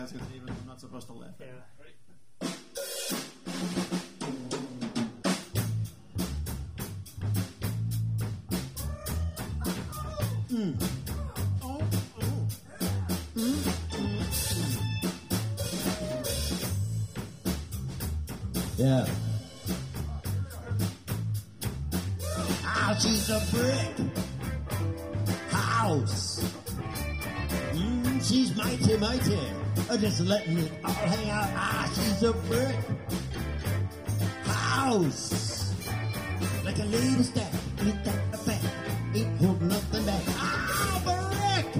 even though I'm not supposed to laugh. Yeah. Yeah. Ah, she's a brick house. She's mighty, mighty. Just letting it all hang out. Ah, she's a brick house. Like a lady stack. Ain't that a fact? Ain't holding nothing back. Ah, brick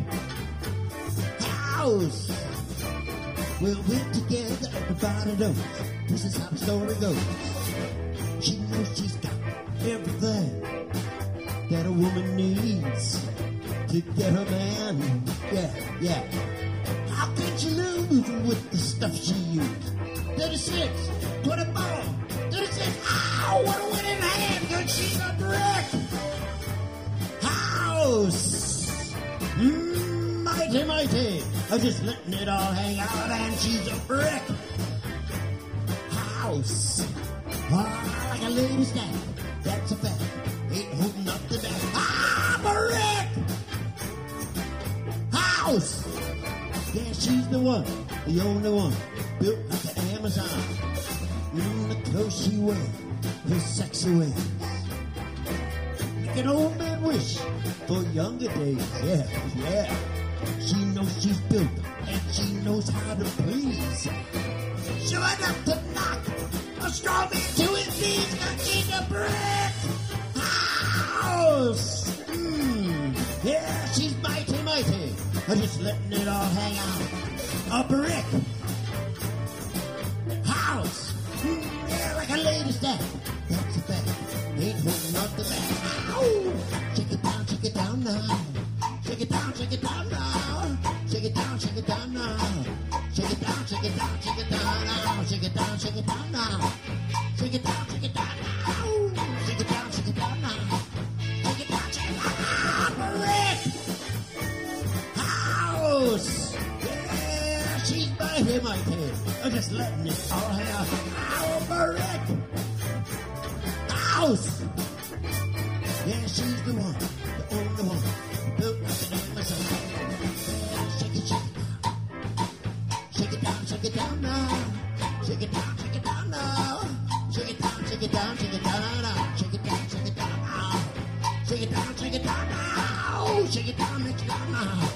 house. Well, we're together, everybody knows. This is how the story goes. She knows she's got everything that a woman needs to get her man. Yeah. How could she lose with the stuff she used? 36, 24, 36. Ow, what a winning hand. Good, she's a brick house. Mighty, mighty. I'm just letting it all hang out, and she's a brick house. Ah, like a lady stack. That's a fact. Ain't holding up the back. Ah, brick house. Yeah, she's the one, the only one, built like an Amazon. The clothes she wears, her sexy ways. Make an old man wish for younger days. Yeah. She knows she's built, and she knows how to please. Sure enough to knock a straw man to his knees. Cause she's a brick house. Yeah, she's mighty, mighty. I'm just letting it all hang out. A brick house. Yeah, like a lady stack. That's a fact. Ain't holding up the back. Ow! Shake it down now. Shake it down now. Shake it down now. Shake it down now. Shake it down now. Shake it down now. Shake it down now. Shake it down now. Shake it down now. Brick house. Yeah, she's mighty. I'm just letting it all hang out. Brick house. Yeah, she's the one, the only one, built like an Amazon. Shake it down. Shake it down now. Shake it down now. Shake it down now. Shake it down now. Shake it down now. Shake it down now. Shake it down now.